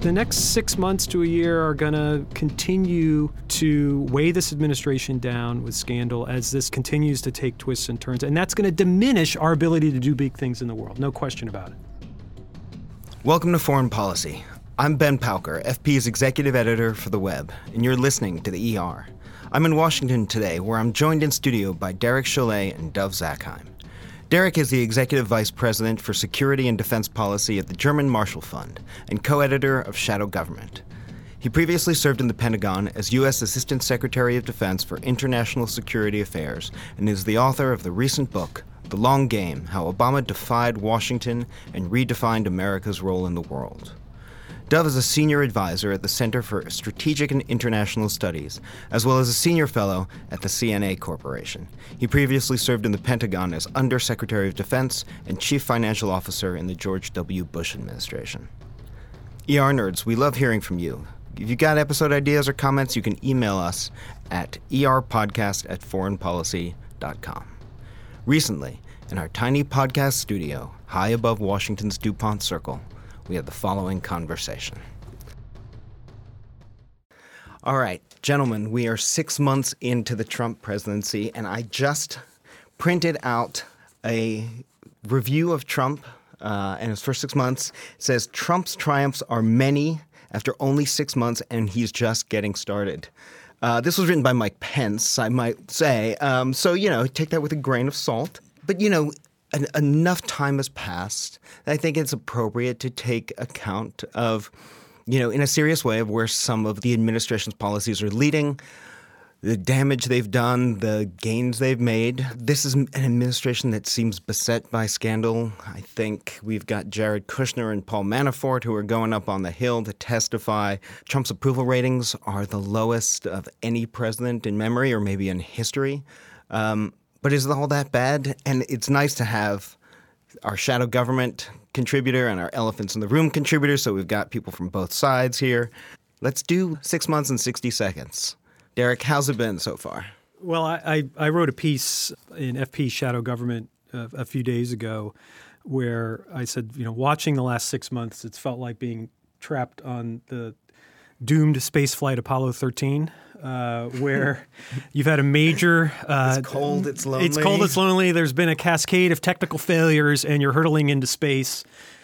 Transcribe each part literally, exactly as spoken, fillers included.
The next six months to a year are going to continue to weigh this administration down with scandal as this continues to take twists and turns. And that's going to diminish our ability to do big things in the world. No question about it. Welcome to Foreign Policy. I'm Ben Pauker, F P's executive editor for The Web, and you're listening to the E R. I'm in Washington today, where I'm joined in studio by Derek Chollet and Dov Zakheim. Derek is the Executive Vice President for Security and Defense Policy at the German Marshall Fund and co-editor of Shadow Government. He previously served in the Pentagon as U S Assistant Secretary of Defense for International Security Affairs and is the author of the recent book, The Long Game: How Obama Defied Washington and Redefined America's Role in the World. Dov is a senior advisor at the Center for Strategic and International Studies, as well as a senior fellow at the C N A Corporation. He previously served in the Pentagon as Undersecretary of Defense and Chief Financial Officer in the George W. Bush administration. E R nerds, we love hearing from you. If you got episode ideas or comments, you can email us at e r podcast at foreign policy dot com. Recently, in our tiny podcast studio, high above Washington's DuPont Circle, we had the following conversation. All right, gentlemen, we are six months into the Trump presidency, and I just printed out a review of Trump uh, and his first six months. It says, Trump's triumphs are many after only six months, and he's just getting started. Uh, this was written by Mike Pence, I might say. Um, so, you know, take that with a grain of salt. But, you know, en- enough time has passed. I think it's appropriate to take account of, you know, in a serious way, of where some of the administration's policies are leading, the damage they've done, the gains they've made. This is an administration that seems beset by scandal. I think we've got Jared Kushner and Paul Manafort who are going up on the Hill to testify. Trump's approval ratings are the lowest of any president in memory or maybe in history. Um, but is it all that bad? And it's nice to have our shadow government contributor and our elephants in the room contributor, so we've got people from both sides here. Let's do six months and sixty seconds. Derek, how's it been so far? Well, I, I, I wrote a piece in F P Shadow Government uh, a few days ago where I said, you know, watching the last six months, it's felt like being trapped on the doomed space flight Apollo thirteen, uh, where you've had a major... Uh, it's cold, it's lonely. It's cold, it's lonely. There's been a cascade of technical failures, and you're hurtling into space,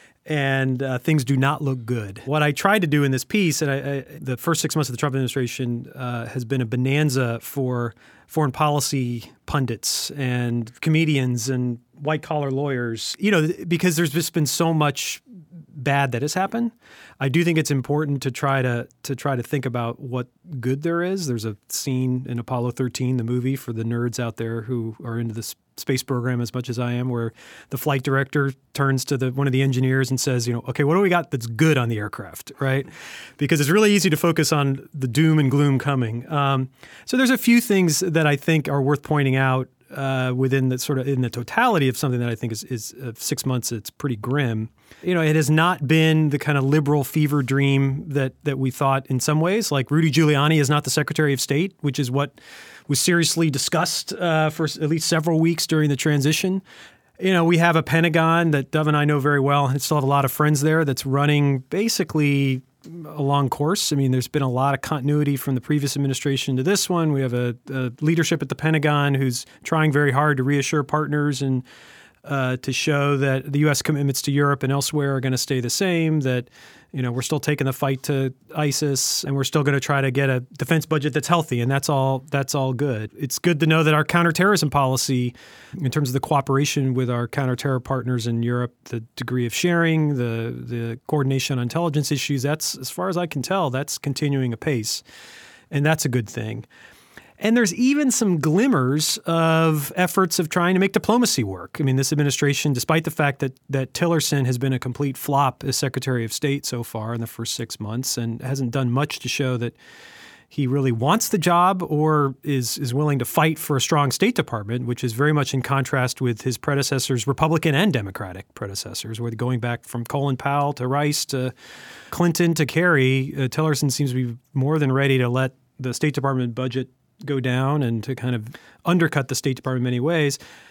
and uh, things do not look good. What I tried to do in this piece, and I, I, the first six months of the Trump administration uh, has been a bonanza for foreign policy pundits and comedians and white-collar lawyers, you know, because there's just been so much bad that has happened. I do think it's important to try to to try to think about what good there is. There's a scene in Apollo thirteen, the movie, for the nerds out there who are into this space program as much as I am, where the flight director turns to the one of the engineers and says, you know, okay, what do we got that's good on the aircraft, right? Because it's really easy to focus on the doom and gloom coming. Um, so there's a few things that I think are worth pointing out uh, within the sort of in the totality of something that I think is, is uh, six months. It's pretty grim. You know, it has not been the kind of liberal fever dream that that we thought in some ways. Like Rudy Giuliani is not the Secretary of State, which is what was seriously discussed uh, for at least several weeks during the transition. You know, we have a Pentagon that Dov and I know very well, and still have a lot of friends there, that's running basically along course. I mean, there's been a lot of continuity from the previous administration to this one. We have a, a leadership at the Pentagon who's trying very hard to reassure partners and uh, to show that the U S commitments to Europe and elsewhere are going to stay the same, that, you know, we're still taking the fight to ISIS, and we're still going to try to get a defense budget that's healthy, and that's all that's all good. It's good to know that our counterterrorism policy, in terms of the cooperation with our counterterror partners in Europe, the degree of sharing, the the coordination on intelligence issues, that's, as far as I can tell, that's continuing apace, and that's a good thing. And there's even some glimmers of efforts of trying to make diplomacy work. I mean, this administration, despite the fact that that Tillerson has been a complete flop as Secretary of State so far in the first six months and hasn't done much to show that he really wants the job or is is willing to fight for a strong State Department, which is very much in contrast with his predecessors, Republican and Democratic predecessors, where going back from Colin Powell to Rice to Clinton to Kerry, uh, Tillerson seems to be more than ready to let the State Department budget go down and to kind of undercut the State Department in many ways.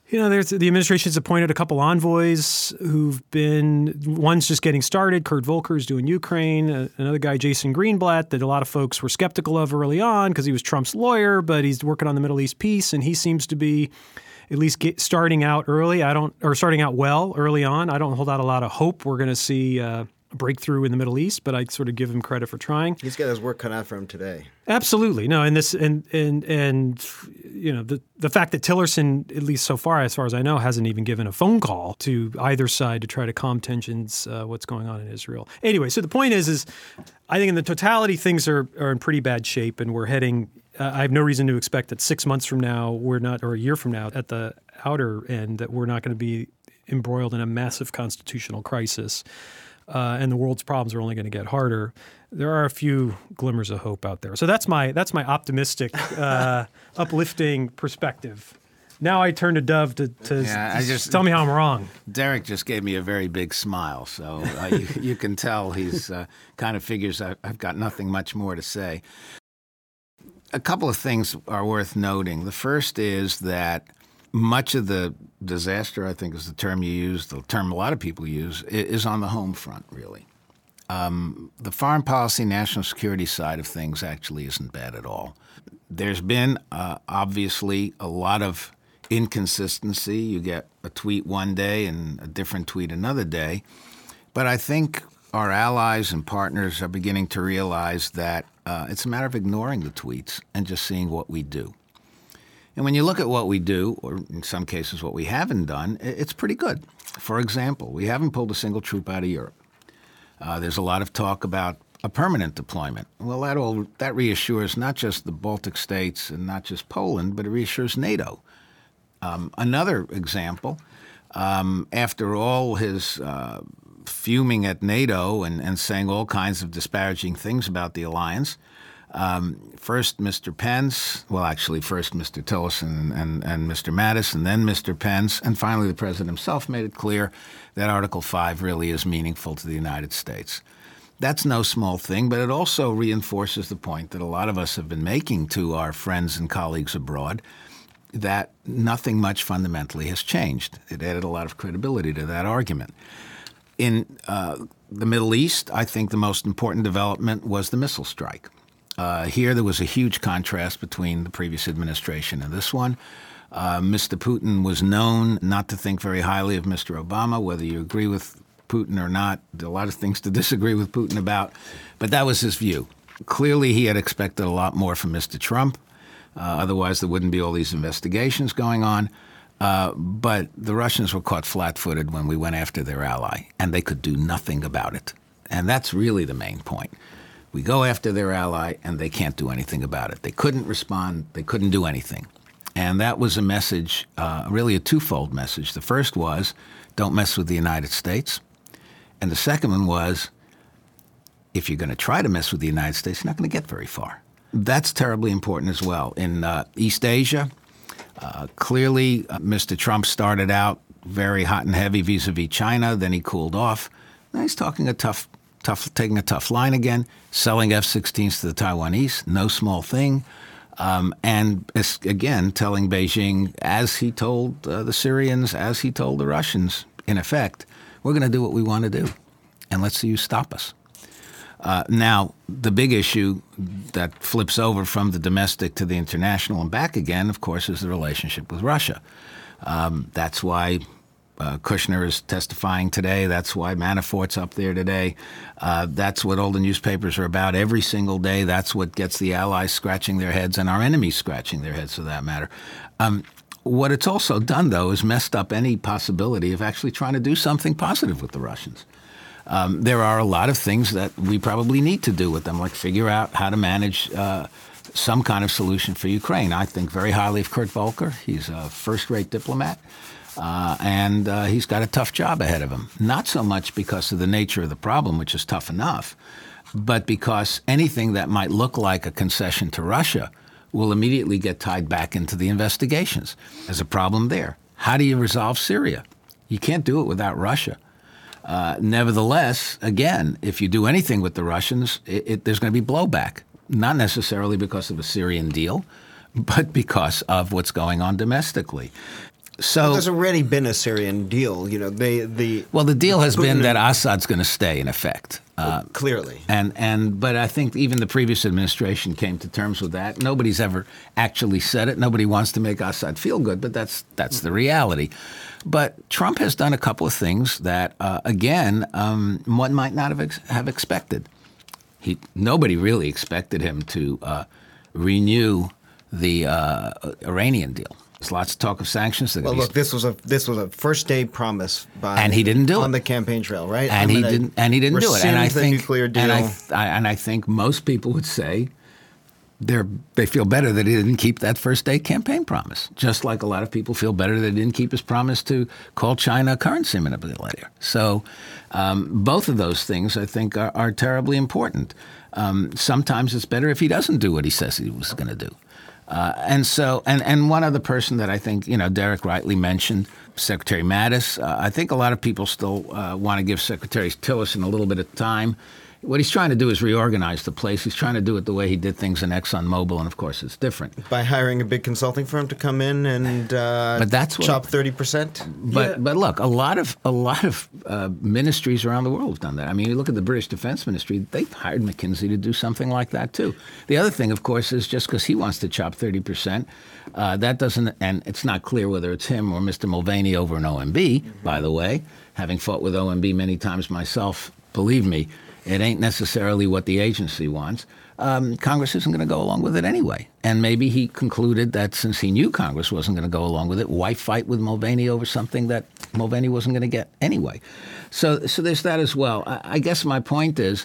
You know, there's, the administration's appointed a couple envoys who've been, one's just getting started. Kurt Volker's doing Ukraine. Uh, another guy, Jason Greenblatt, that a lot of folks were skeptical of early on because he was Trump's lawyer, but he's working on the Middle East peace, and he seems to be at least get, starting out early. I don't, or starting out well early on. I don't hold out a lot of hope we're going to see uh, a breakthrough in the Middle East, but I sort of give him credit for trying. He's got his work cut out for him today. Absolutely. No, and this and and and you know, the the fact that Tillerson, at least so far, as far as I know, hasn't even given a phone call to either side to try to calm tensions, uh, what's going on in Israel. Anyway, so the point is, is I think in the totality, things are, are in pretty bad shape, and we're heading, uh, I have no reason to expect that six months from now, we're not, or a year from now, at the outer end, that we're not going to be embroiled in a massive constitutional crisis. Uh, and the world's problems are only going to get harder. There are a few glimmers of hope out there. So that's my that's my optimistic, uh, uplifting perspective. Now I turn to Dov to, to, yeah, to I just, tell me how I'm wrong. Derek just gave me a very big smile, so uh, you, you can tell he's uh, kind of figures I, I've got nothing much more to say. A couple of things are worth noting. The first is that much of the disaster, I think is the term you use, the term a lot of people use, is on the home front, really. Um, the foreign policy, national security side of things actually isn't bad at all. There's been, uh, obviously, a lot of inconsistency. You get a tweet one day and a different tweet another day. But I think our allies and partners are beginning to realize that uh, it's a matter of ignoring the tweets and just seeing what we do. And when you look at what we do, or in some cases what we haven't done, it's pretty good. For example, we haven't pulled a single troop out of Europe. Uh, there's a lot of talk about a permanent deployment. Well, that all that reassures not just the Baltic states and not just Poland, but it reassures NATO. Um, another example, um, after all his uh, fuming at NATO and, and saying all kinds of disparaging things about the alliance, Um, first Mister Pence, well, actually first Mister Tillerson and, and Mister Mattis, and then Mister Pence, and finally the president himself made it clear that Article five really is meaningful to the United States. That's no small thing, but it also reinforces the point that a lot of us have been making to our friends and colleagues abroad, that nothing much fundamentally has changed. It added a lot of credibility to that argument. In uh, the Middle East, I think the most important development was the missile strike. Uh, here, there was a huge contrast between the previous administration and this one. Uh, Mister Putin was known not to think very highly of Mister Obama, whether you agree with Putin or not. There are a lot of things to disagree with Putin about, but that was his view. Clearly, he had expected a lot more from Mister Trump. Uh, otherwise, there wouldn't be all these investigations going on. Uh, but the Russians were caught flat-footed when we went after their ally, and they could do nothing about it. And that's really the main point. We go after their ally, and they can't do anything about it. They couldn't respond. They couldn't do anything. And that was a message, uh, really a twofold message. The first was, don't mess with the United States. And the second one was, if you're going to try to mess with the United States, you're not going to get very far. That's terribly important as well. In uh, East Asia, uh, clearly uh, Mister Trump started out very hot and heavy vis-a-vis China. Then he cooled off. Now he's talking a tough Tough, taking a tough line again, selling F sixteens to the Taiwanese, no small thing, um, and again telling Beijing, as he told uh, the Syrians, as he told the Russians, in effect, we're going to do what we want to do, and let's see you stop us. Uh, now, the big issue that flips over from the domestic to the international and back again, of course, is the relationship with Russia. Um, that's why Uh, Kushner is testifying today. That's why Manafort's up there today. Uh, that's what all the newspapers are about every single day. That's what gets the allies scratching their heads and our enemies scratching their heads, for that matter. Um, what it's also done, though, is messed up any possibility of actually trying to do something positive with the Russians. Um, there are a lot of things that we probably need to do with them, like figure out how to manage uh, some kind of solution for Ukraine. I think very highly of Kurt Volker. He's a first-rate diplomat. Uh, and uh, he's got a tough job ahead of him, not so much because of the nature of the problem, which is tough enough, but because anything that might look like a concession to Russia will immediately get tied back into the investigations. There's a problem there. How do you resolve Syria? You can't do it without Russia. Uh, nevertheless, again, if you do anything with the Russians, it, it, there's going to be blowback, not necessarily because of a Syrian deal, but because of what's going on domestically. So there's already been a Syrian deal. You know, they the well, the deal has been Putin- that Assad's going to stay in effect. Uh, clearly. And and but I think even the previous administration came to terms with that. Nobody's ever actually said it. Nobody wants to make Assad feel good, but that's that's the reality. But Trump has done a couple of things that, uh, again, um, one might not have ex- have expected. He nobody really expected him to uh, renew the uh, Iranian deal. There's lots of talk of sanctions. Well, look, this was a this was a first day promise by and he didn't do on it the campaign trail, right? And I'm he gonna didn't. And he didn't do it. And I rescind the think nuclear deal. And I, I and I think most people would say they're they feel better that he didn't keep that first day campaign promise. Just like a lot of people feel better that he didn't keep his promise to call China a currency manipulator. So um, both of those things, I think, are, are terribly important. Um, sometimes it's better if he doesn't do what he says he was going to do. Uh, and so, and, and one other person that I think, you know, Derek rightly mentioned, Secretary Mattis. Uh, I think a lot of people still uh, want to give Secretary Tillerson a little bit of time. What he's trying to do is reorganize the place. He's trying to do it the way he did things in ExxonMobil, and of course it's different. By hiring a big consulting firm to come in and uh, But that's what- chop thirty percent. But Yeah. but look, a lot of a lot of uh, ministries around the world have done that. I mean, you look at the British Defense Ministry; they've hired McKinsey to do something like that too. The other thing, of course, is just because he wants to chop thirty percent, uh, that doesn't, and it's not clear whether it's him or Mister Mulvaney over in O M B. Mm-hmm. By the way, having fought with O M B many times myself, believe me, it ain't necessarily what the agency wants. Um, Congress isn't going to go along with it anyway. And maybe he concluded that since he knew Congress wasn't going to go along with it, why fight with Mulvaney over something that Mulvaney wasn't going to get anyway? So, so there's that as well. I, I guess my point is,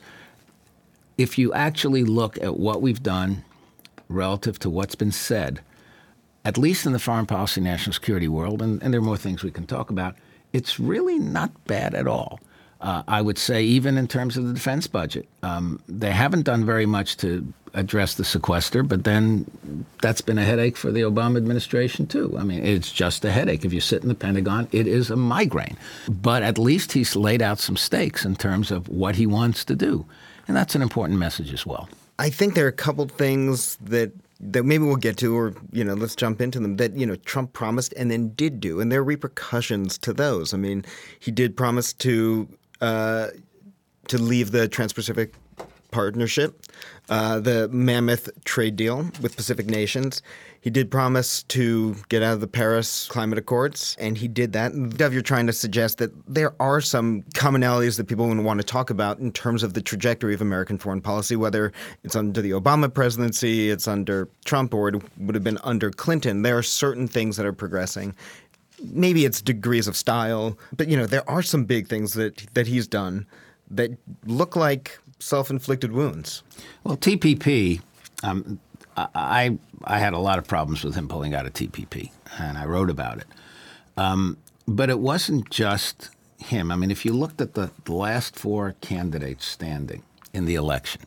if you actually look at what we've done relative to what's been said, at least in the foreign policy, national security world, and, and there are more things we can talk about, it's really not bad at all. Uh, I would say even in terms of the defense budget, um, they haven't done very much to address the sequester, but then that's been a headache for the Obama administration too. I mean, it's just a headache. If you sit in the Pentagon, it is a migraine. But at least he's laid out some stakes in terms of what he wants to do. And that's an important message as well. I think there are a couple things that that maybe we'll get to, or, you know, let's jump into them, that, you know, Trump promised and then did do. And there are repercussions to those. I mean, he did promise to uh, to leave the Trans-Pacific Partnership, uh, the mammoth trade deal with Pacific nations. He did promise to get out of the Paris Climate Accords, and he did that. And Dov, you're trying to suggest that there are some commonalities that people want to talk about in terms of the trajectory of American foreign policy, whether it's under the Obama presidency, it's under Trump, or it would have been under Clinton. There are certain things that are progressing. Maybe it's degrees of style, but, you know, there are some big things that that he's done that look like self-inflicted wounds. Well, T P P, um, I I had a lot of problems with him pulling out of T P P, and I wrote about it. Um, but it wasn't just him. I mean, if you looked at the, the last four candidates standing in the election,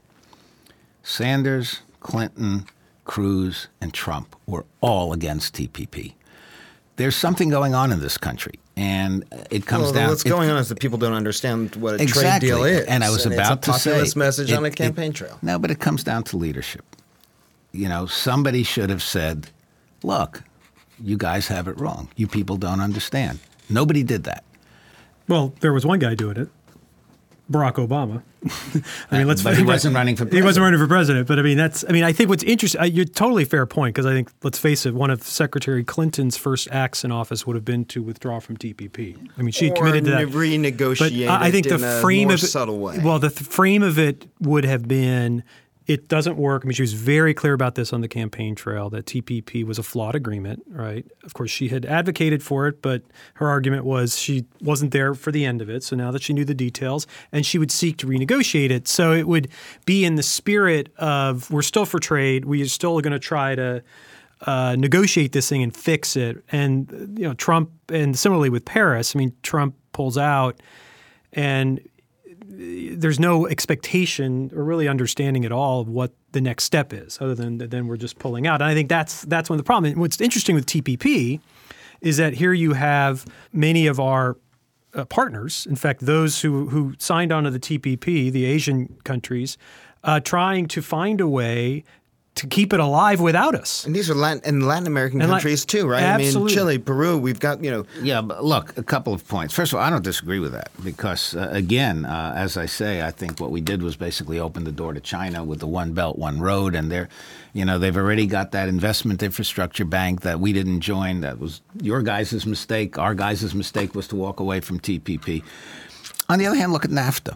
Sanders, Clinton, Cruz, and Trump were all against T P P. There's something going on in this country, and it comes well, down. What's it, going on is that people don't understand what a exactly. trade deal is. And I was about it's a to say, populist message it, on a it, campaign it, trail. No, but it comes down to leadership. You know, somebody should have said, "Look, you guys have it wrong. You people don't understand." Nobody did that. Well, there was one guy doing it, Barack Obama. I mean, let's. But he wasn't running for president. He wasn't running for president. But I mean, that's. I mean, I think what's interesting. You're totally fair point, because I think, let's face it, one of Secretary Clinton's first acts in office would have been to withdraw from T P P. I mean, she or committed to that. renegotiate. But I think it the in frame a more of it, subtle way. Well, the th- frame of it would have been, it doesn't work. I mean, she was very clear about this on the campaign trail, that T P P was a flawed agreement, right? Of course, she had advocated for it, but her argument was she wasn't there for the end of it. So now that she knew the details, and she would seek to renegotiate it. So it would be in the spirit of, we're still for trade. We are still going to try to uh, negotiate this thing and fix it. And, you know, Trump, and similarly with Paris, I mean, Trump pulls out, and there's no expectation or really understanding at all of what the next step is, other than then we're just pulling out. And I think that's that's one of the problems. And what's interesting with T P P is that here you have many of our uh, partners, in fact, those who who signed on to the T P P, the Asian countries, uh, trying to find a way to keep it alive without us. And these are Latin, and Latin American And countries Lat- too, right? Absolutely. I mean, Chile, Peru, we've got, you know. Yeah, but look, a couple of points. First of all, I don't disagree with that because, uh, again, uh, as I say, I think what we did was basically open the door to China with the One Belt, One Road, and they're, you know, they've already got that investment infrastructure bank that we didn't join. That was your guys' mistake. Our guys' mistake was to walk away from T P P. On the other hand, look at NAFTA.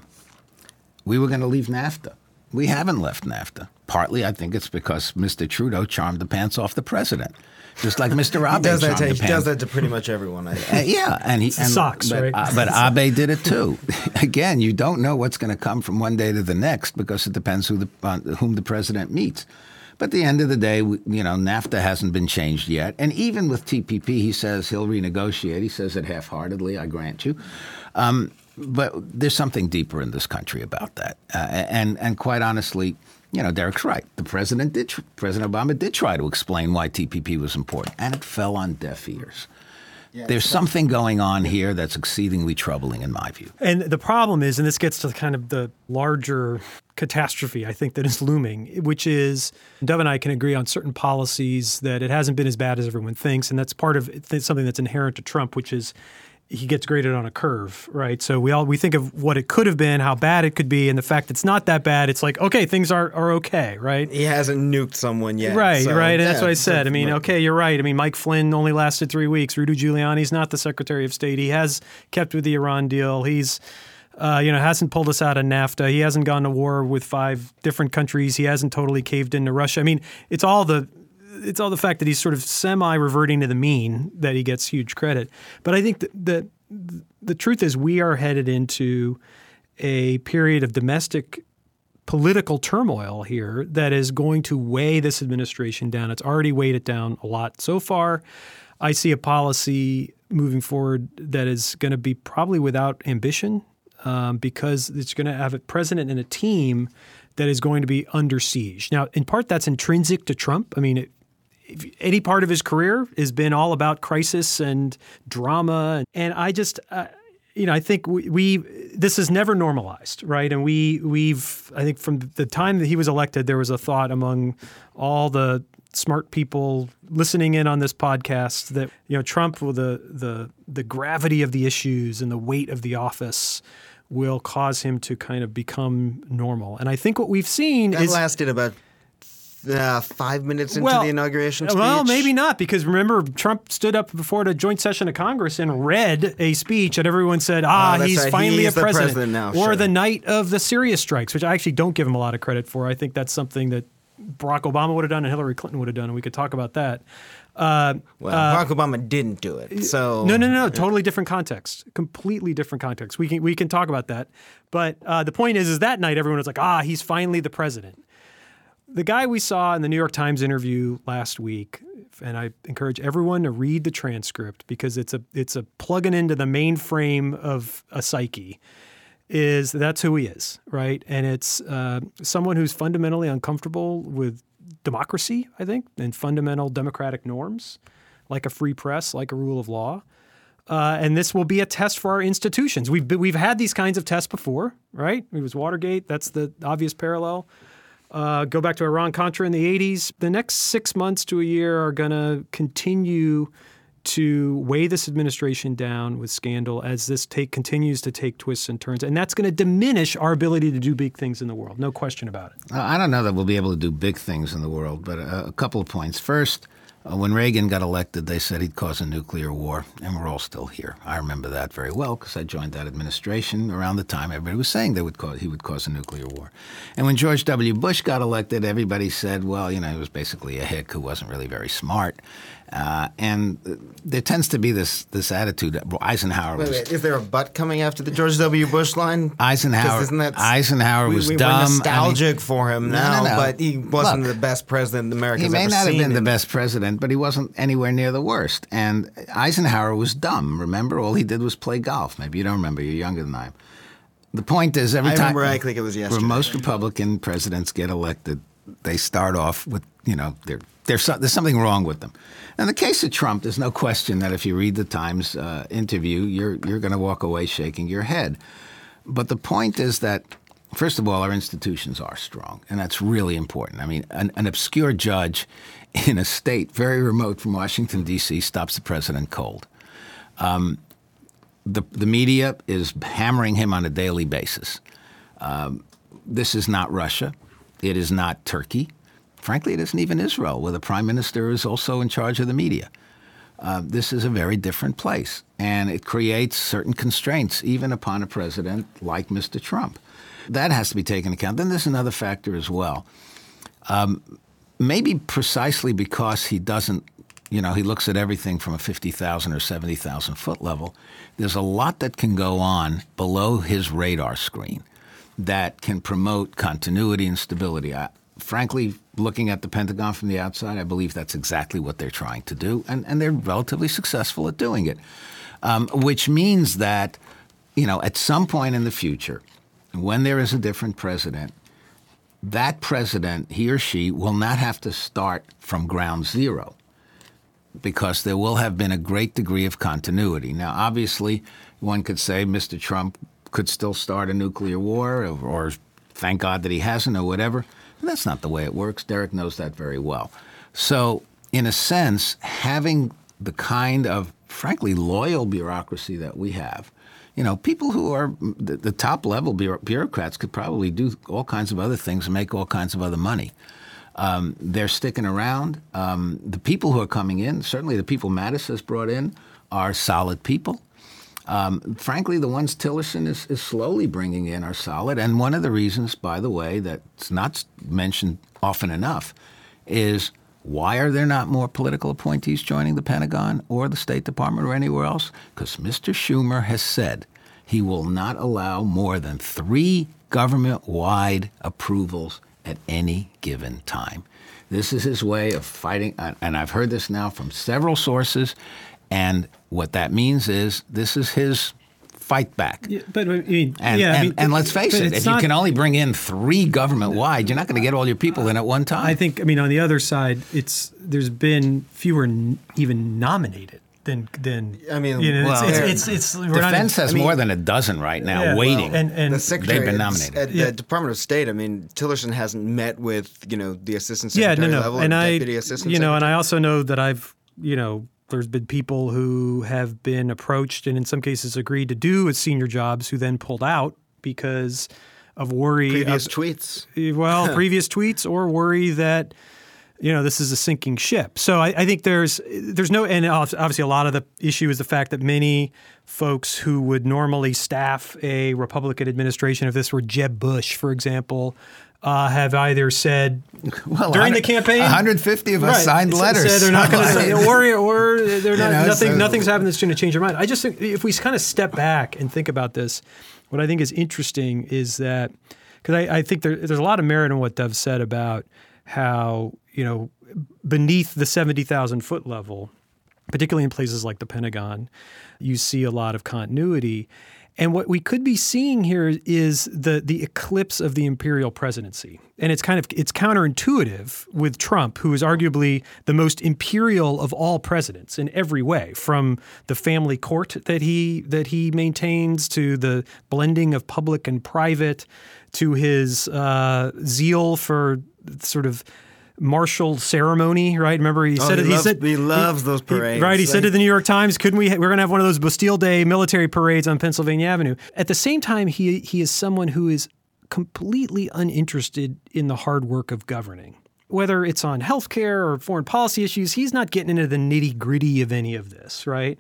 We were going to leave NAFTA. We haven't left NAFTA. Partly, I think it's because Mister Trudeau charmed the pants off the president, just like Mister Abe He does that charmed to, the he pants. does that to pretty much everyone, I think. Uh, yeah, and he and, socks, but, right? uh, but Abe did it too. Again, you don't know what's going to come from one day to the next because it depends who the on whom the president meets. But at the end of the day, we, you know, NAFTA hasn't been changed yet, and even with T P P, he says he'll renegotiate. He says it half-heartedly. I grant you. Um, but there's something deeper in this country about that, uh, and and quite honestly. You know, Derek's right. The president did, tr- President Obama did try to explain why T P P was important, and it fell on deaf ears. Yeah, There's something going on here that's exceedingly troubling in my view. And the problem is, and this gets to kind of the larger catastrophe I think that is looming, which is Dov and I can agree on certain policies that it hasn't been as bad as everyone thinks, and that's part of it's something that's inherent to Trump, which is he gets graded on a curve, right? So we all we think of what it could have been, how bad it could be, and the fact it's not that bad. It's like, okay, things are, are okay, right? He hasn't nuked someone yet. Right, so, right. And yeah, that's what I said. I mean, right. okay, you're right. I mean, Mike Flynn only lasted three weeks. Rudy Giuliani's not the Secretary of State. He has kept with the Iran deal. He's, uh, you know, hasn't pulled us out of NAFTA. He hasn't gone to war with five different countries. He hasn't totally caved into Russia. I mean, it's all the it's all the fact that he's sort of semi-reverting to the mean that he gets huge credit. But I think that, that the truth is we are headed into a period of domestic political turmoil here that is going to weigh this administration down. It's already weighed it down a lot so far. I see a policy moving forward that is going to be probably without ambition um, because it's going to have a president and a team that is going to be under siege. Now, in part, that's intrinsic to Trump. I mean, it, if any part of his career has been all about crisis and drama. And I just, uh, you know, I think we, we this is never normalized, right? And we, we've, I think from the time that he was elected, there was a thought among all the smart people listening in on this podcast that, you know, Trump, will the the the gravity of the issues and the weight of the office will cause him to kind of become normal. And I think what we've seen that is lasted about Uh, five minutes into well, the inauguration speech? Well, maybe not, because remember, Trump stood up before the joint session of Congress and read a speech that everyone said, ah, oh, he's right. finally he's a president. president now, or sure. the night of the Syria strikes, which I actually don't give him a lot of credit for. I think that's something that Barack Obama would have done and Hillary Clinton would have done, and we could talk about that. Uh, well, uh, Barack Obama didn't do it, so no, no, no, totally different context, completely different context. We can we can talk about that, but uh, the point is, is that night everyone was like, ah, he's finally the president. The guy we saw in the New York Times interview last week, and I encourage everyone to read the transcript because it's a it's a plugging into the mainframe of a psyche, is that's who he is, right? And it's uh, someone who's fundamentally uncomfortable with democracy, I think, and fundamental democratic norms, like a free press, like a rule of law. Uh, and this will be a test for our institutions. We've been, we've had these kinds of tests before, right? It was Watergate. That's the obvious parallel. Uh, go back to Iran-Contra in the eighties. The next six months to a year are going to continue to weigh this administration down with scandal as this take continues to take twists and turns. And that's going to diminish our ability to do big things in the world. No question about it. I don't know that we'll be able to do big things in the world, but a, a couple of points. First, Uh, when Reagan got elected, they said he'd cause a nuclear war, and we're all still here. I remember that very well because I joined that administration around the time everybody was saying they would cause, he would cause a nuclear war. And when George W. Bush got elected, everybody said, well, you know, he was basically a hick who wasn't really very smart. Uh, and there tends to be this this attitude that Eisenhower wait, was... wait, is there a butt coming after the George W. Bush line? Eisenhower, isn't that, Eisenhower we, was we, dumb. We're nostalgic I mean, for him no, now, no, no. but he wasn't Look, the best president America's He may ever not have seen. been the And- best president, but he wasn't anywhere near the worst. And Eisenhower was dumb, remember? All he did was play golf. Maybe you don't remember. You're younger than I am. The point is, every I time... remember, I think it was yesterday. Where most Republican presidents get elected, they start off with, you know, they're, they're, there's something wrong with them. In the case of Trump, there's no question that if you read the Times uh, interview, you're, you're going to walk away shaking your head. But the point is that First of all, our institutions are strong, and that's really important. I mean, an, an obscure judge in a state very remote from Washington, D C stops the president cold. Um, the, the media is hammering him on a daily basis. Um, this is not Russia. It is not Turkey. Frankly, it isn't even Israel, where the prime minister is also in charge of the media. Uh, this is a very different place, and it creates certain constraints, even upon a president like Mister Trump. That has to be taken into account. Then there's another factor as well. Um, maybe precisely because he doesn't, you know, he looks at everything from a fifty thousand or seventy thousand foot level, there's a lot that can go on below his radar screen that can promote continuity and stability. I, frankly, looking at the Pentagon from the outside, I believe that's exactly what they're trying to do, and, and they're relatively successful at doing it, um, which means that, you know, at some point in the future, when there is a different president, that president, he or she, will not have to start from ground zero because there will have been a great degree of continuity. Now, obviously, one could say Mister Trump could still start a nuclear war, or, or thank God that he hasn't, or whatever. That's not the way it works. Derek knows that very well. So, in a sense, having the kind of, frankly, loyal bureaucracy that we have, you know, people who are the, the top level bureaucrats could probably do all kinds of other things and make all kinds of other money. Um, they're sticking around. Um, the people who are coming in, certainly the people Mattis has brought in, are solid people. Um, frankly, the ones Tillerson is, is slowly bringing in are solid. And one of the reasons, by the way, that's not mentioned often enough is why are there not more political appointees joining the Pentagon or the State Department or anywhere else? Because Mister Schumer has said he will not allow more than three government-wide approvals at any given time. This is his way of fighting, and I've heard this now from several sources, and what that means is this is his fight back. Yeah, but I mean, and, yeah, and, I mean, and let's face it, if not, you can only bring in three government-wide, you're not going to get all your people in at one time. I think, I mean, on the other side, it's there's been fewer n- even nominated than than. I mean, you know, well, it's, it's, it's, it's we're Defense not, has I mean, more than a dozen right now yeah, waiting. Well, and, and the secretary they've been nominated. At yeah. the Department of State, I mean, Tillerson hasn't met with, you know, the assistant yeah, secretary no, no. level and I, deputy assistant you know, secretary. and I also know that I've, you know, there's been people who have been approached and in some cases agreed to do senior jobs who then pulled out because of worry. Previous of, tweets. Well, previous tweets or worry that, you know, this is a sinking ship. So I, I think there's there's no, and obviously a lot of the issue is the fact that many folks who would normally staff a Republican administration, if this were Jeb Bush, for example, uh, have either said well, during the campaign, one hundred fifty of us right, signed letters. Said they're not going to, or or they're not. You know, nothing. so, nothing's happened that's going to change their mind. I just think if we kind of step back and think about this, what I think is interesting is that because I, I think there, there's a lot of merit in what Dov said about how, you know, beneath the seventy thousand foot level, particularly in places like the Pentagon, you see a lot of continuity. And what we could be seeing here is the the eclipse of the imperial presidency. And it's kind of it's counterintuitive with Trump, who is arguably the most imperial of all presidents in every way, from the family court that he that he maintains to the blending of public and private, to his uh, zeal for sort of martial ceremony, right? Remember, he oh, said he, it, he loves, said he loves he, those parades. He, right, he like, said to the New York Times, "Couldn't we? We're going to have one of those Bastille Day military parades on Pennsylvania Avenue." At the same time, he he is someone who is completely uninterested in the hard work of governing. Whether it's on healthcare or foreign policy issues, he's not getting into the nitty gritty of any of this, right?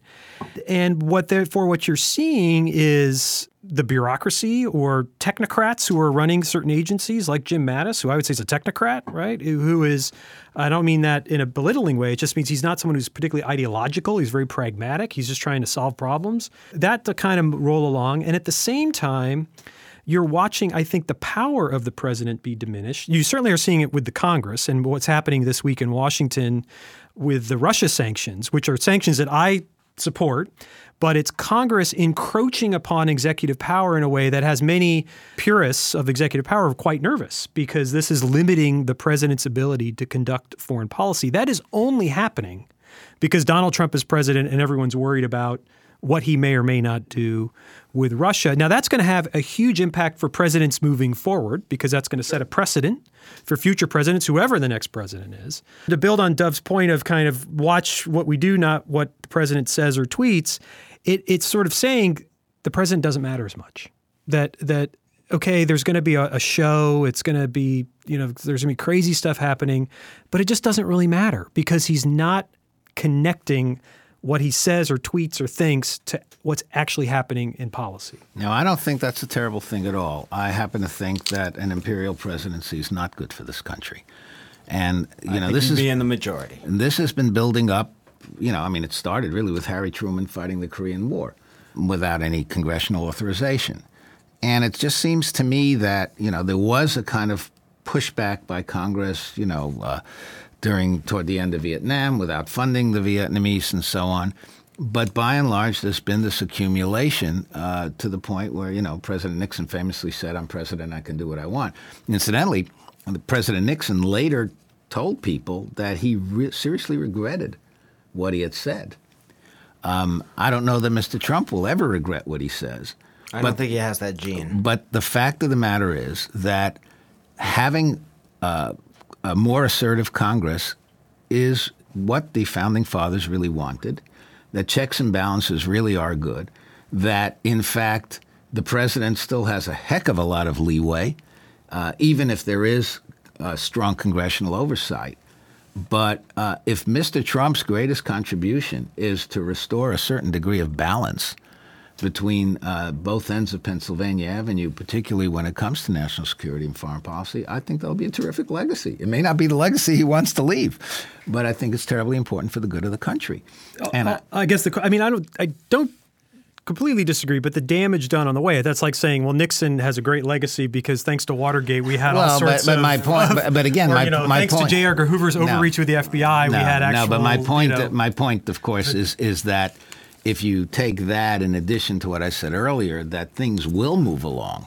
And what therefore what you're seeing is the bureaucracy or technocrats who are running certain agencies, like Jim Mattis, who I would say is a technocrat, right? Who is, I don't mean that in a belittling way. It just means he's not someone who's particularly ideological. He's very pragmatic. He's just trying to solve problems. That to kind of roll along. And at the same time, you're watching, I think, the power of the president be diminished. You certainly are seeing it with the Congress and what's happening this week in Washington with the Russia sanctions, which are sanctions that I support, but it's Congress encroaching upon executive power in a way that has many purists of executive power quite nervous because this is limiting the president's ability to conduct foreign policy. That is only happening because Donald Trump is president and everyone's worried about what he may or may not do with Russia. Now, that's going to have a huge impact for presidents moving forward because that's going to set a precedent for future presidents, whoever the next president is. To build on Dove's point of kind of watch what we do, not what the president says or tweets, it, it's sort of saying the president doesn't matter as much. That, that okay, there's going to be a, a show, it's going to be, you know, there's going to be crazy stuff happening, but it just doesn't really matter because he's not connecting what he says or tweets or thinks to what's actually happening in policy. No, I don't think that's a terrible thing at all. I happen to think that an imperial presidency is not good for this country. And, you I know, think this you'd is be in the majority. And this has been building up, you know, I mean, it started really with Harry Truman fighting the Korean War without any congressional authorization. And it just seems to me that, you know, there was a kind of pushback by Congress, you know, uh, during toward the end of Vietnam without funding the Vietnamese and so on. But by and large, there's been this accumulation uh, to the point where, you know, President Nixon famously said, I'm president, I can do what I want. Incidentally, President Nixon later told people that he re- seriously regretted what he had said. Um, I don't know that Mister Trump will ever regret what he says. I but, don't think he has that gene. But the fact of the matter is that having uh, a more assertive Congress is what the Founding Fathers really wanted, that checks and balances really are good, that, in fact, the president still has a heck of a lot of leeway, uh, even if there is uh, strong congressional oversight. But uh, if Mister Trump's greatest contribution is to restore a certain degree of balance between uh, both ends of Pennsylvania Avenue, particularly when it comes to national security and foreign policy, I think that'll be a terrific legacy. It may not be the legacy he wants to leave, but I think it's terribly important for the good of the country. And uh, I, I guess the I mean I don't I don't completely disagree, but the damage done on the way, that's like saying, well, Nixon has a great legacy because thanks to Watergate we had well, all sorts but, but of my point, of, but, but again, or, my, you know, my thanks point, to J. Edgar Hoover's overreach no, with the F B I, no, we had actual. No, but my point, you know, my point, of course, is is that if you take that in addition to what I said earlier, that things will move along,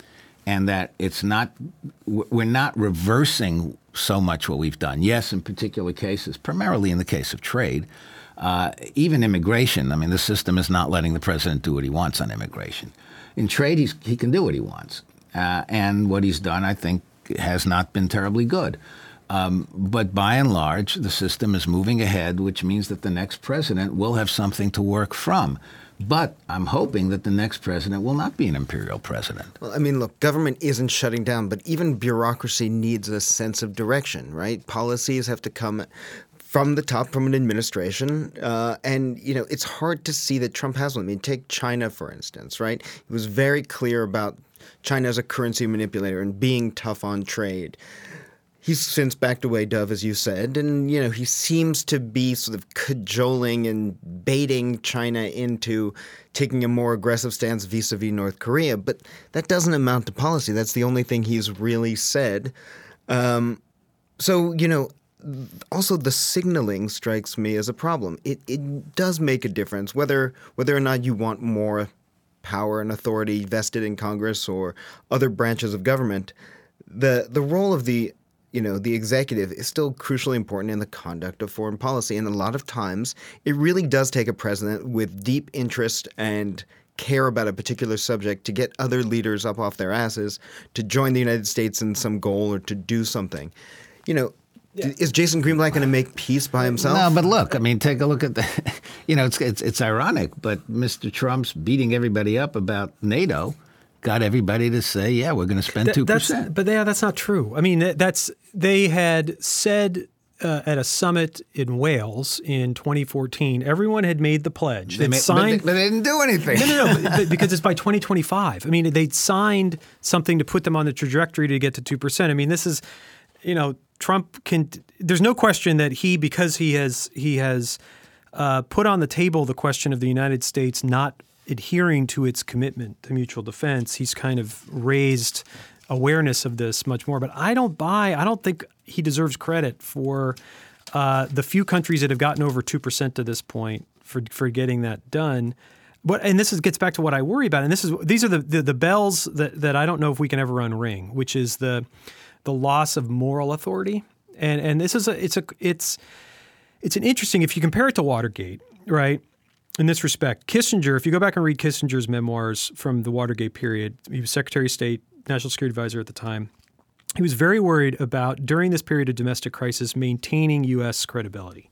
and that it's not, we're not reversing so much what we've done. Yes, in particular cases, primarily in the case of trade, uh, even immigration. I mean, the system is not letting the president do what he wants on immigration. In trade, he's, he can do what he wants, uh, and what he's done, I think, has not been terribly good. Um, but by and large, the system is moving ahead, which means that the next president will have something to work from. But I'm hoping that the next president will not be an imperial president. Well, I mean, look, government isn't shutting down, but even bureaucracy needs a sense of direction, right? Policies have to come from the top, from an administration. Uh, and, you know, it's hard to see that Trump has one. I mean, take China, for instance, right? He was very clear about China as a currency manipulator and being tough on trade. He's since backed away, Dove, as you said, and, you know, he seems to be sort of cajoling and baiting China into taking a more aggressive stance vis-a-vis North Korea. But that doesn't amount to policy. That's the only thing he's really said. Um, so, you know, also the signaling strikes me as a problem. It it does make a difference whether whether or not you want more power and authority vested in Congress or other branches of government. The the role of the you know, the executive is still crucially important in the conduct of foreign policy. And a lot of times, it really does take a president with deep interest and care about a particular subject to get other leaders up off their asses to join the United States in some goal or to do something. You know, yeah. Is Jason Greenblatt going to make peace by himself? No, but look, I mean, take a look at the, you know, it's, it's, it's ironic, but Mister Trump's beating everybody up about NATO got everybody to say, yeah, we're going to spend two percent. That, but yeah, that's not true. I mean, that's they had said uh, at a summit in Wales in twenty fourteen, everyone had made the pledge. They They'd made, signed, but, they, but they didn't do anything. No, no, no, but, because it's by twenty twenty-five. I mean, they'd signed something to put them on the trajectory to get to two percent. I mean, this is, you know, Trump can, there's no question that he, because he has, he has uh, put on the table the question of the United States not adhering to its commitment to mutual defense, he's kind of raised awareness of this much more. But I don't buy, I don't think he deserves credit for uh, the few countries that have gotten over two percent to this point for for getting that done. But and this is, gets back to what I worry about. And this is these are the, the, the bells that, that I don't know if we can ever unring, which is the the loss of moral authority. And and this is a it's a it's it's an interesting, if you compare it to Watergate, right? in this respect. Kissinger, if you go back and read Kissinger's memoirs from the Watergate period, he was Secretary of State, National Security Advisor at the time. He was very worried about, during this period of domestic crisis, maintaining U S credibility.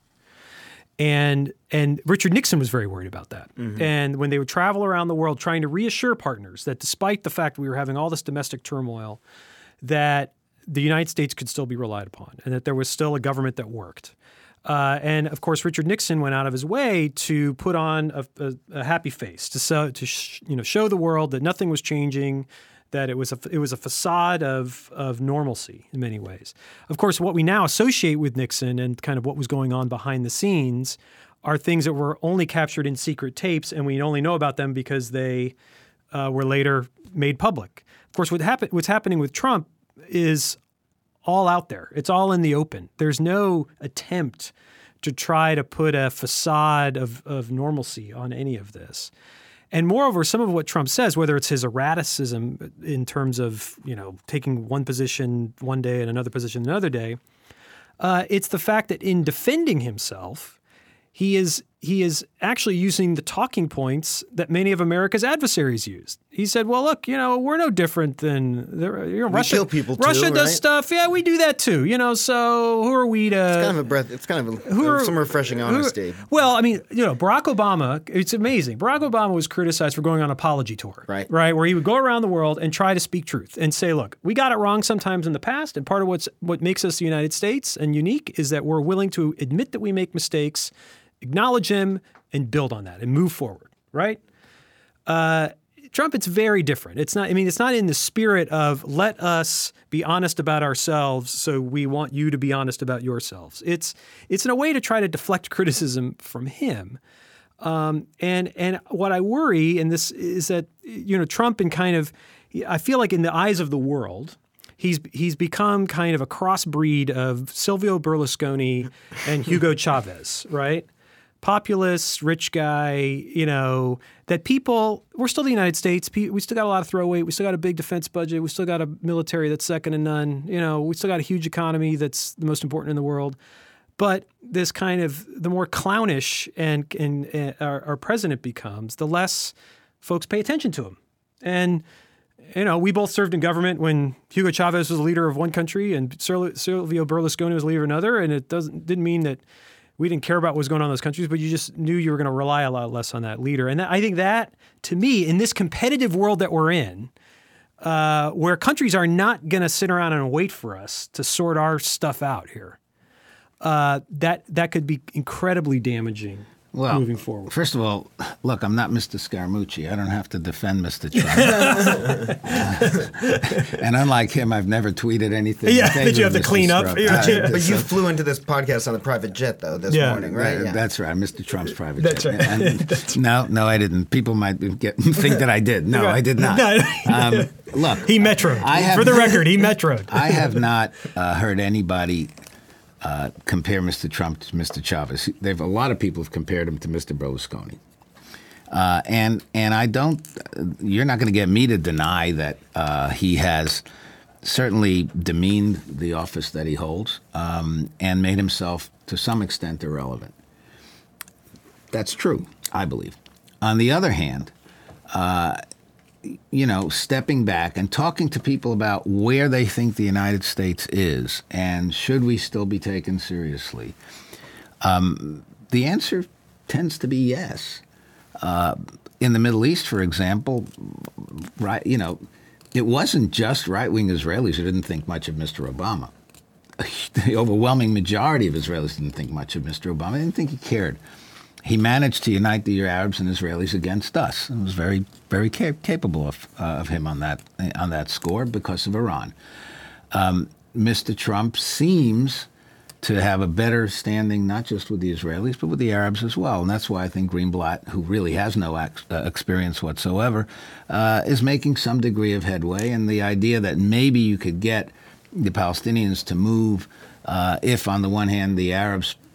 And and Richard Nixon was very worried about that. Mm-hmm. And when they would travel around the world trying to reassure partners that despite the fact we were having all this domestic turmoil, that the United States could still be relied upon and that there was still a government that worked. Uh, and of course, Richard Nixon went out of his way to put on a, a, a happy face, to, so, to sh- you know, show the world that nothing was changing, that it was a, it was a facade of, of normalcy in many ways. Of course, what we now associate with Nixon and kind of what was going on behind the scenes are things that were only captured in secret tapes, and we only know about them because they uh, were later made public. Of course, what happen- what's happening with Trump is all out there. It's all in the open. There's no attempt to try to put a facade of, of normalcy on any of this. And moreover, some of what Trump says, whether it's his erraticism in terms of, you know, taking one position one day and another position another day, uh, it's the fact that in defending himself, he is he is actually using the talking points that many of America's adversaries used. He said, well, look, you know, we're no different than you know, we Russia. Kill people too, Russia does right? stuff. Yeah, we do that too. You know, so who are we to? It's kind of a breath. It's kind of a, who are, some refreshing honesty. Who, well, I mean, you know, Barack Obama. It's amazing. Barack Obama was criticized for going on an apology tour, right? Right, where he would go around the world and try to speak truth and say, look, we got it wrong sometimes in the past, and part of what's what makes us the United States and unique is that we're willing to admit that we make mistakes, acknowledge them, and build on that and move forward, right? Uh, Trump, it's very different. It's not, I mean, it's not in the spirit of let us be honest about ourselves, so we want you to be honest about yourselves. It's it's in a way to try to deflect criticism from him. Um, and and what I worry, and this is that, you know, Trump and kind of, I feel like in the eyes of the world, he's he's become kind of a crossbreed of Silvio Berlusconi and Hugo Chavez, right? Populist, rich guy, you know, that people, we're still the United States. We still got a lot of throwaway. We still got a big defense budget. We still got a military that's second to none. You know, we still got a huge economy that's the most important in the world. But this kind of, the more clownish and, and, and our, our president becomes, the less folks pay attention to him. And, you know, we both served in government when Hugo Chavez was the leader of one country and Silvio Berlusconi was the leader of another. And it doesn't didn't mean that we didn't care about what was going on in those countries, but you just knew you were going to rely a lot less on that leader. And that, I think that, to me, in this competitive world that we're in, uh, where countries are not going to sit around and wait for us to sort our stuff out here, uh, that that could be incredibly damaging well, moving forward. First of all, look, I'm not Mister Scaramucci. I don't have to defend Mister Trump. And unlike him, I've never tweeted anything. Yeah, that you have to clean up. Uh, but you flew into this podcast on a private jet, though, this yeah, morning, right? Uh, Yeah. That's right, Mister Trump's private That's jet. right. And, That's no, no, I didn't. People might get, think that I did. No, I did not. No. Um, look, he metroed. I have, For the record, he metroed. I have not uh, heard anybody uh, compare Mister Trump to Mister Chavez. There've a lot of people have compared him to Mister Berlusconi. Uh, and and I don't, you're not going to get me to deny that uh, he has certainly demeaned the office that he holds um, and made himself to some extent irrelevant. That's true, I believe. On the other hand, uh, you know, stepping back and talking to people about where they think the United States is and should we still be taken seriously, um, the answer tends to be yes. Uh, in the Middle East, for example, right, you know, it wasn't just right-wing Israelis who didn't think much of Mister Obama. The overwhelming majority of Israelis didn't think much of Mister Obama. They didn't think he cared. He managed to unite the Arabs and Israelis against us. It was very, very cap- capable of, uh, of him on that on that score because of Iran. Um, Mister Trump seems to have a better standing not just with the Israelis, but with the Arabs as well. And that's why I think Greenblatt, who really has no ex- uh, experience whatsoever, uh, is making some degree of headway. And the idea that maybe you could get the Palestinians to move uh, if, on the one hand, the Arabs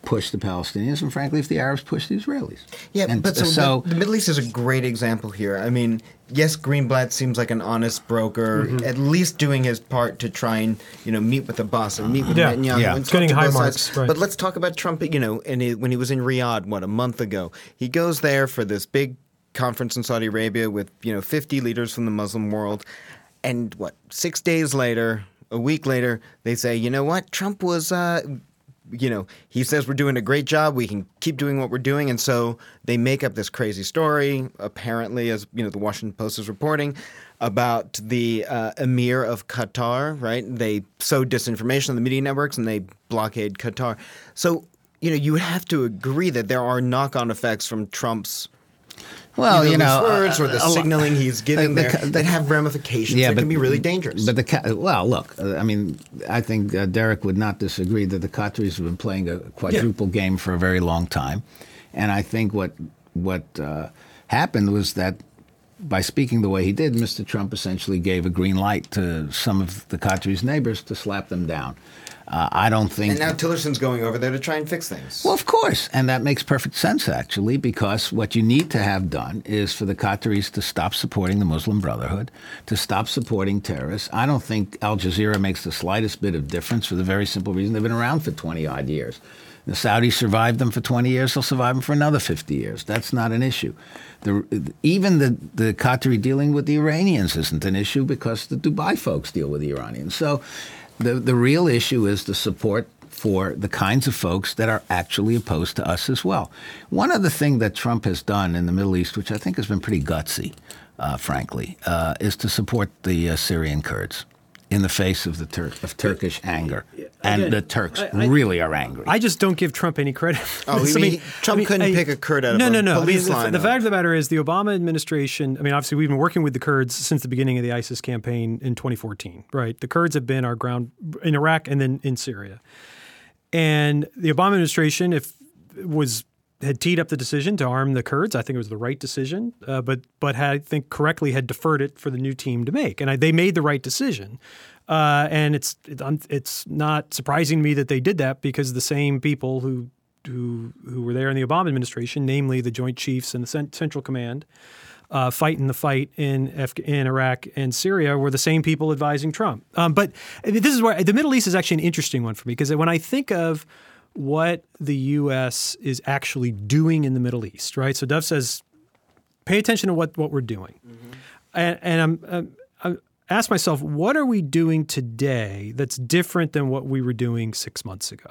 push the Palestinians, and frankly, if the Arabs push the Israelis. Yeah, and but so, so the, the Middle East is a great example here. I mean, yes, Greenblatt seems like an honest broker, mm-hmm. at least doing his part to try and you know meet with the boss and meet with yeah. Netanyahu. Yeah, and it's getting high marks. Right. But let's talk about Trump. You know, and he, when he was in Riyadh, what a month ago, he goes there for this big conference in Saudi Arabia with you know fifty leaders from the Muslim world, and what six days later, a week later, they say, you know what, Trump was. Uh, You know, he says we're doing a great job. We can keep doing what we're doing. And so they make up this crazy story, apparently, as you know, the Washington Post is reporting, about the uh, emir of Qatar, right? They sow disinformation on the media networks and they blockade Qatar. So, you know, you would have to agree that there are knock-on effects from Trump's Well, you know, words or the uh, signaling he's giving the, there the, that have ramifications yeah, that but, can be really dangerous. But the well, look, uh, I mean, I think uh, Derek would not disagree that the Qataris have been playing a quadruple yeah. game for a very long time, and I think what what uh, happened was that by speaking the way he did, Mister Trump essentially gave a green light to some of the Qataris' neighbors to slap them down. Uh, I don't think. And now Tillerson's going over there to try and fix things. Well, of course. And that makes perfect sense, actually, because what you need to have done is for the Qataris to stop supporting the Muslim Brotherhood, to stop supporting terrorists. I don't think Al Jazeera makes the slightest bit of difference for the very simple reason they've been around for twenty-odd years. The Saudis survived them for twenty years. They'll survive them for another fifty years. That's not an issue. The, even the, the Qatari dealing with the Iranians isn't an issue because the Dubai folks deal with the Iranians. So the, the real issue is the support for the kinds of folks that are actually opposed to us as well. One other thing that Trump has done in the Middle East, which I think has been pretty gutsy, uh, frankly, uh, is to support the uh, Syrian Kurds in the face of the Tur- of Turkish anger. And Again, the Turks I, I, really are angry. I just don't give Trump any credit. Oh, I mean, Trump I mean, couldn't I, pick a Kurd out no, of no, a no. police I mean, line. The, the fact of the matter is the Obama administration, I mean, obviously we've been working with the Kurds since the beginning of the ISIS campaign in twenty fourteen, right? The Kurds have been our ground in Iraq and then in Syria. And the Obama administration, if was had teed up the decision to arm the Kurds, I think it was the right decision, uh, but but had, I think correctly had deferred it for the new team to make. And I, they made the right decision. Uh, and it's it, it's not surprising to me that they did that because the same people who who who were there in the Obama administration, namely the Joint Chiefs and the Cent- Central Command, uh, fighting the fight in Af- in Iraq and Syria, were the same people advising Trump. Um, but this is where the Middle East is actually an interesting one for me because when I think of what the U S is actually doing in the Middle East, right? So Dov says, pay attention to what what we're doing, mm-hmm. and, and I'm. I'm, I'm ask myself, what are we doing today that's different than what we were doing six months ago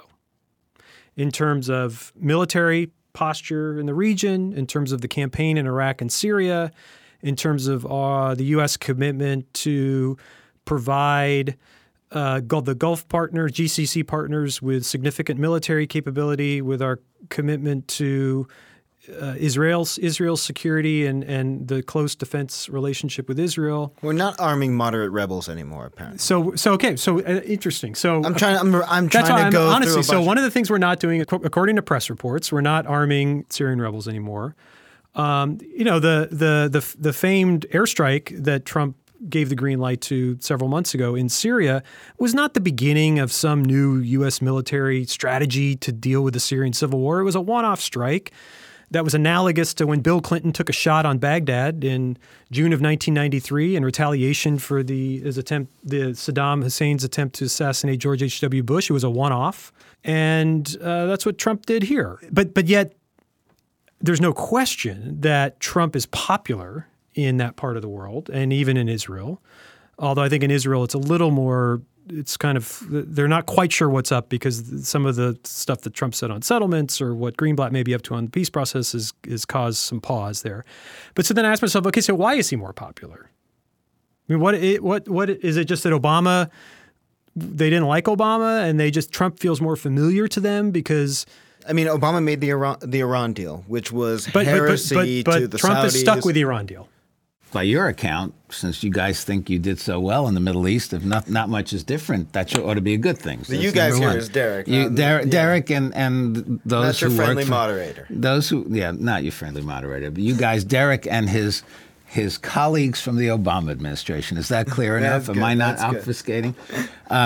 in terms of military posture in the region, in terms of the campaign in Iraq and Syria, in terms of uh, the U S commitment to provide uh, the Gulf partners, G C C partners with significant military capability, with our commitment to Uh, Israel's Israel's security and, and the close defense relationship with Israel. We're not arming moderate rebels anymore, apparently. So so okay, so uh, interesting. So I'm trying. I'm, I'm trying to I'm, go honestly. through a so one of the things we're not doing, according to press reports, we're not arming Syrian rebels anymore. Um, you know, the the the the famed airstrike that Trump gave the green light to several months ago in Syria was not the beginning of some new U S military strategy to deal with the Syrian civil war. It was a one-off strike that was analogous to when Bill Clinton took a shot on Baghdad in June of nineteen ninety-three in retaliation for the his attempt, the Saddam Hussein's attempt to assassinate George H W Bush. It was a one-off, and uh, that's what Trump did here. But but yet, there's no question that Trump is popular in that part of the world, and even in Israel. Although I think in Israel it's a little more. It's kind of, they're not quite sure what's up because some of the stuff that Trump said on settlements or what Greenblatt may be up to on the peace process is, is caused some pause there. But so then I asked myself, okay, so why is he more popular? I mean, what, what, what is it just that Obama, they didn't like Obama and they just, Trump feels more familiar to them because... I mean, Obama made the Iran, the Iran deal, which was but, heresy but, but, but, to but the Trump Saudis. is stuck with the Iran deal. By your account, since you guys think you did so well in the Middle East, if not not much is different, that ought to be a good thing. So you guys here is Derek. You, um, Derek, yeah. Derek and, and those Not your who friendly work for, moderator. Those who, yeah, not your friendly moderator, but you guys, Derek and his his colleagues from the Obama administration. Is that clear enough? Am I not That's obfuscating? Um,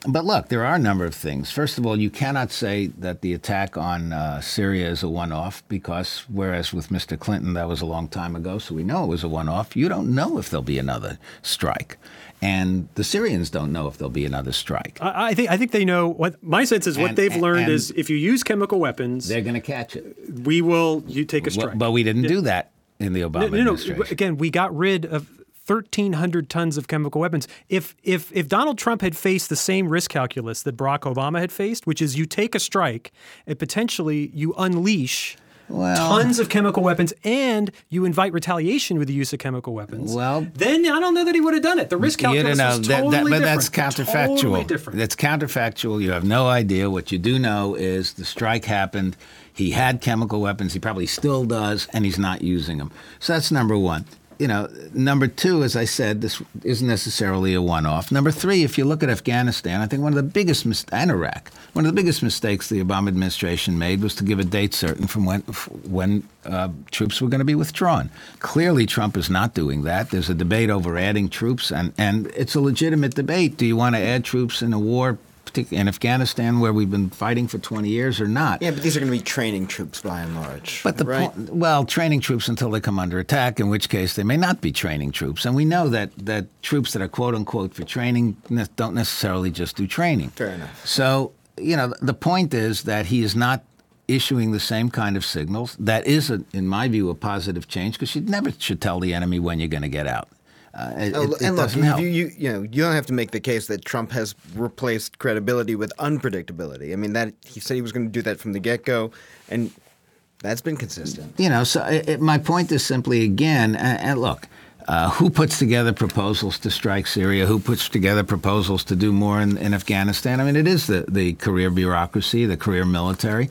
But look, there are a number of things. First of all, you cannot say that the attack on uh, Syria is a one-off because, whereas with Mister Clinton, that was a long time ago, so we know it was a one-off. You don't know if there'll be another strike. And the Syrians don't know if there'll be another strike. I, I think I think they know. What my sense is, what And- they've and- learned and is if you use chemical weapons, They're going to catch it. we will you take a strike. Well, but we didn't do that in the Obama no, no, no. administration. Again, we got rid of thirteen hundred tons of chemical weapons. If if if Donald Trump had faced the same risk calculus that Barack Obama had faced, which is you take a strike and potentially you unleash Well- tons of chemical weapons and you invite retaliation with the use of chemical weapons, Well- then I don't know that he would have done it. The risk You calculus don't know, is that- totally that- but different. that's counterfactual. Totally different. That's counterfactual. You have no idea. What you do know is the strike happened. He had chemical weapons. He probably still does, and he's not using them. So that's number one. You know, number two, as I said, this isn't necessarily a one-off. Number three, if you look at Afghanistan, I think one of the biggest mis- and Iraq, one of the biggest mistakes the Obama administration made was to give a date certain from when when uh, troops were going to be withdrawn. Clearly, Trump is not doing that. There's a debate over adding troops, and and it's a legitimate debate. Do you want to add troops in a war in Afghanistan where we've been fighting for twenty years or not? Yeah, but these are going to be training troops by and large. But the right? point, well, training troops until they come under attack, in which case they may not be training troops. And we know that, that troops that are quote unquote for training ne- don't necessarily just do training. Fair enough. So, you know, the point is that he is not issuing the same kind of signals. That is, a, in my view, a positive change because you never should tell the enemy when you're going to get out. Uh, it, Oh, it, it and look, doesn't you, help. you, you, you know, you don't have to make the case that Trump has replaced credibility with unpredictability. I mean, that he said he was going to do that from the get-go, and that's been consistent. You know, so it, it, my point is simply, again, and, and look, uh, who puts together proposals to strike Syria? Who puts together proposals to do more in, in Afghanistan? I mean, it is the, the career bureaucracy, the career military.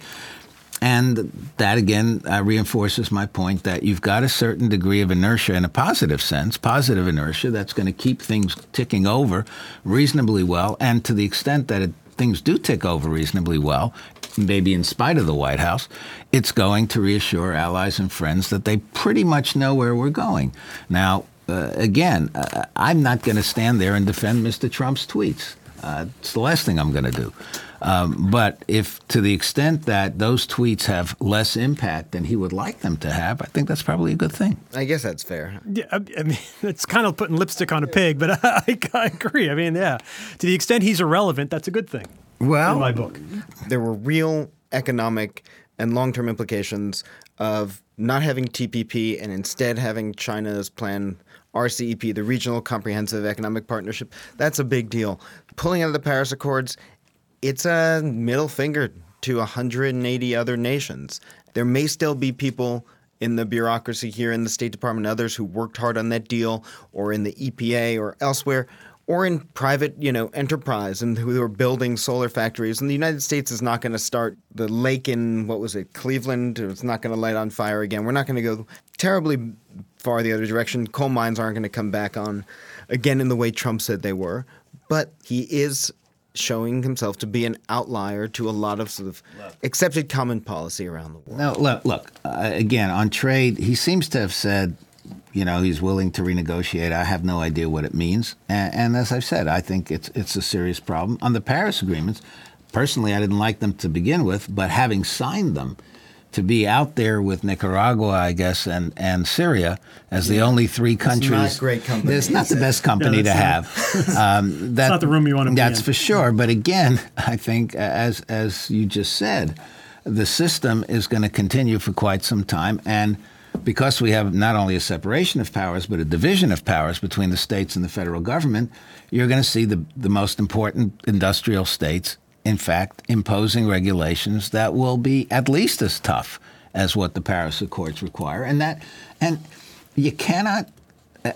And that, again, uh, reinforces my point that you've got a certain degree of inertia in a positive sense, positive inertia that's going to keep things ticking over reasonably well. And to the extent that it, things do tick over reasonably well, maybe in spite of the White House, it's going to reassure allies and friends that they pretty much know where we're going. Now, uh, again, uh, I'm not going to stand there and defend Mister Trump's tweets. Uh, it's the last thing I'm going to do. Um, but if to the extent that those tweets have less impact than he would like them to have, I think that's probably a good thing. I guess that's fair. Yeah, I I mean, it's kind of putting lipstick on a pig, but I, I agree. I mean, yeah, to the extent he's irrelevant, that's a good thing. Well, in my book. There were real economic and long-term implications of not having T P P and instead having China's plan R C E P, the Regional Comprehensive Economic Partnership. That's a big deal. Pulling out of the Paris Accords, it's a middle finger to one hundred eighty other nations. There may still be people in the bureaucracy here in the State Department and others who worked hard on that deal, or in the E P A or elsewhere, or in private, you know, enterprise and who are building solar factories. And the United States is not going to start the lake in, what was it, Cleveland? It's not going to light on fire again. We're not going to go terribly far the other direction. Coal mines aren't going to come back on again in the way Trump said they were. But he is showing himself to be an outlier to a lot of sort of accepted common policy around the world. No, look, look uh, again, on trade, he seems to have said, you know, he's willing to renegotiate. I have no idea what it means. And, and as I've said, I think it's it's a serious problem. On the Paris agreements, personally, I didn't like them to begin with, but having signed them, to be out there with Nicaragua, I guess, and, and Syria as the only three countries. It's not great company. It's not the best company Yeah, to that's have. Um, that, not the room you want to be That's in. for sure. But again, I think, as as you just said, the system is going to continue for quite some time. And because we have not only a separation of powers, but a division of powers between the states and the federal government, you're going to see the, the most important industrial states, in fact, imposing regulations that will be at least as tough as what the Paris Accords require. And that, and you cannot, uh,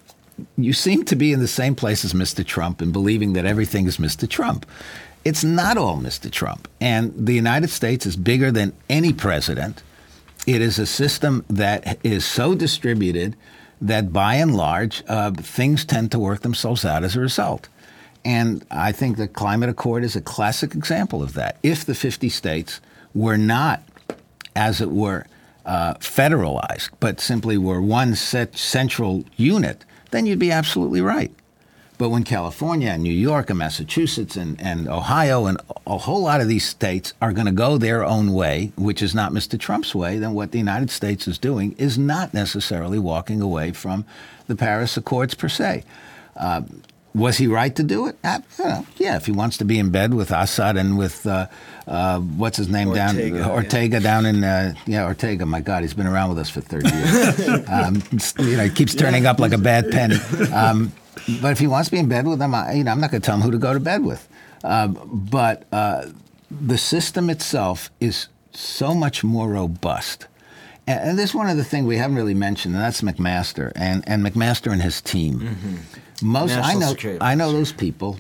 you seem to be in the same place as Mister Trump in believing that everything is Mister Trump. It's not all Mister Trump. And the United States is bigger than any president. It is a system that is so distributed that by and large, uh, things tend to work themselves out as a result. And I think the Climate Accord is a classic example of that. If the fifty states were not, as it were, uh, federalized, but simply were one set central unit, then you'd be absolutely right. But when California and New York and Massachusetts and, and Ohio and a whole lot of these states are going to go their own way, which is not Mister Trump's way, then what the United States is doing is not necessarily walking away from the Paris Accords per se. Uh, was he right to do it? Uh, you know, yeah, if he wants to be in bed with Assad and with, uh, uh, what's his name, Ortega, down Ortega yeah. down in, uh, yeah, Ortega, my God, he's been around with us for thirty years. um, you know, he keeps turning up like a bad penny. Um, But if he wants to be in bed with them, I, you know, I'm not going to tell him who to go to bed with. Uh, but uh, the system itself is so much more robust. And, and this is one of the things we haven't really mentioned, and that's McMaster and, and McMaster and his team. Mm-hmm. Most National I know, Security I know those people,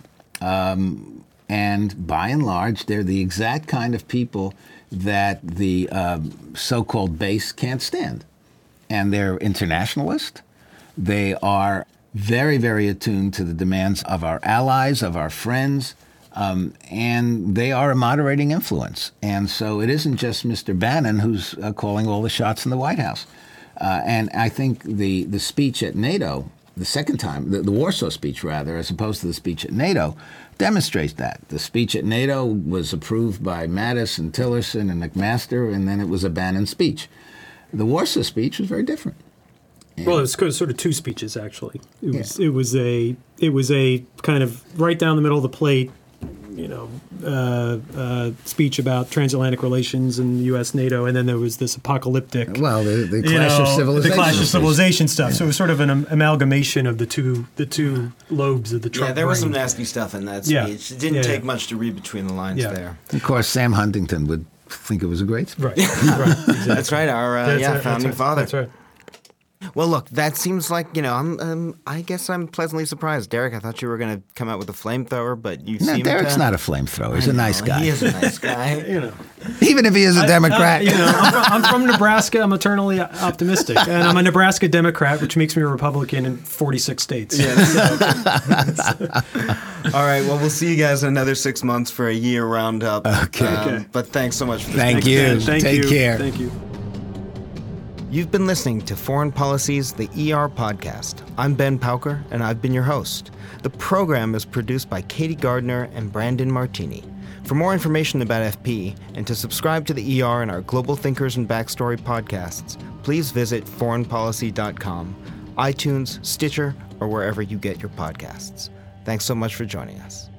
um, and by and large, they're the exact kind of people that the uh, so-called base can't stand. And they're internationalist. They are very, very attuned to the demands of our allies, of our friends, um, and they are a moderating influence. And so it isn't just Mister Bannon who's uh, calling all the shots in the White House. Uh, and I think the, the speech at NATO, the second time, the, the Warsaw speech rather, as opposed to the speech at NATO, demonstrates that. The speech at NATO was approved by Mattis and Tillerson and McMaster, and then it was a Bannon speech. The Warsaw speech was very different. Yeah. Well, it was sort of two speeches actually. It was yeah. it was a it was a kind of right down the middle of the plate, you know, uh, uh, speech about transatlantic relations and U S NATO, and then there was this apocalyptic. Well, the, the clash you know, of civilization. The clash of civilization stuff. Yeah. So it was sort of an am- amalgamation of the two the two lobes of the Trump. Yeah, there brain. was some nasty stuff in that speech. Yeah. It didn't yeah. take much to read between the lines yeah. there. Of course, Sam Huntington would think it was a great speech. Right. right. Exactly. That's right. Our uh, that's yeah right. founding that's right. father. That's right. Well, look, that seems like, you know, I'm, um, I guess I'm pleasantly surprised. Derek, I thought you were going to come out with a flamethrower, but you no, seem Derek's to... not a flamethrower. He's I a nice know, guy. He is a nice guy. You know. Even if he is a Democrat. I, I, you know, I'm from, I'm from Nebraska. I'm eternally optimistic. And I'm a Nebraska Democrat, which makes me a Republican in forty-six states. Yeah, so. All right, well, we'll see you guys in another six months for a year roundup. Okay. Um, okay. But thanks so much for this. Thank you. Thank Take you. care. Thank you. You've been listening to Foreign Policy's The E R Podcast. I'm Ben Pauker, and I've been your host. The program is produced by Katie Gardner and Brandon Martini. For more information about F P and to subscribe to the E R and our Global Thinkers and Backstory podcasts, please visit foreign policy dot com, iTunes, Stitcher, or wherever you get your podcasts. Thanks so much for joining us.